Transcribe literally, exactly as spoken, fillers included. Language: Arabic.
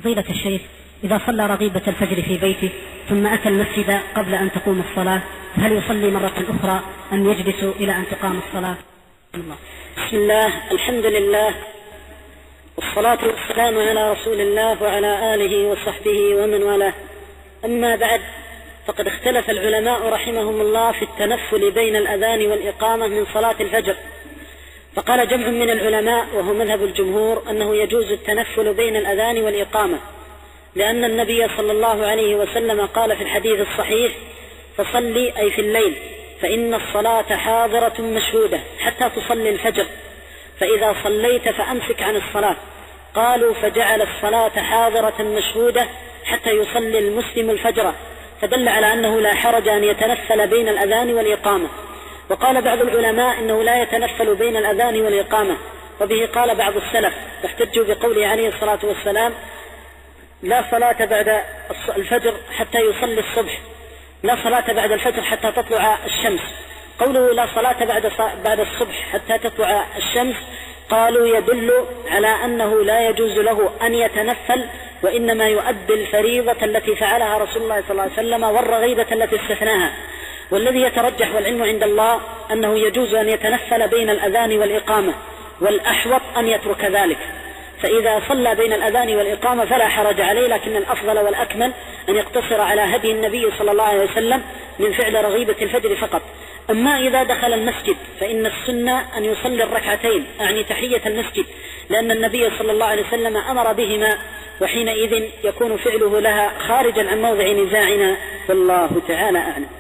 فضيلة الشيخ، إذا صلى رغيبة الفجر في بيته ثم أتى المسجد قبل أن تقوم الصلاة هل يصلي مرة أخرى أم يجلس إلى أن تقام الصلاة؟ الله. بسم الله، الحمد لله، والصلاة والسلام على رسول الله وعلى آله وصحبه ومن والاه. أما بعد، فقد اختلف العلماء رحمهم الله في التنفل بين الأذان والإقامة من صلاة الفجر. فقال جمع من العلماء وهو مذهب الجمهور أنه يجوز التنفل بين الأذان والإقامة، لأن النبي صلى الله عليه وسلم قال في الحديث الصحيح: فصلي أي في الليل فإن الصلاة حاضرة مشهودة حتى تصلي الفجر، فإذا صليت فأمسك عن الصلاة. قالوا: فجعل الصلاة حاضرة مشهودة حتى يصلي المسلم الفجر، فدل على أنه لا حرج أن يتنفل بين الأذان والإقامة. وقال بعض العلماء إنه لا يتنفل بين الأذان والإقامة، وبه قال بعض السلف، فاحتجوا بقوله عليه الصلاة والسلام: لا صلاة بعد الفجر حتى يصلي الصبح، لا صلاة بعد الفجر حتى تطلع الشمس. قوله لا صلاة بعد بعد الصبح حتى تطلع الشمس قالوا يدل على أنه لا يجوز له أن يتنفل، وإنما يؤدي الفريضة التي فعلها رسول الله صلى الله عليه وسلم والرغيبة التي استثناها. والذي يترجح والعلم عند الله أنه يجوز أن يتنفل بين الأذان والإقامة، والأحوط أن يترك ذلك. فإذا صلى بين الأذان والإقامة فلا حرج عليه، لكن الأفضل والأكمل أن يقتصر على هدي النبي صلى الله عليه وسلم من فعل رغيبة الفجر فقط. أما إذا دخل المسجد فإن السنة أن يصلي الركعتين، أعني تحية المسجد، لأن النبي صلى الله عليه وسلم أمر بهما، وحينئذ يكون فعله لها خارجا عن موضع نزاعنا، والله تعالى أعلم.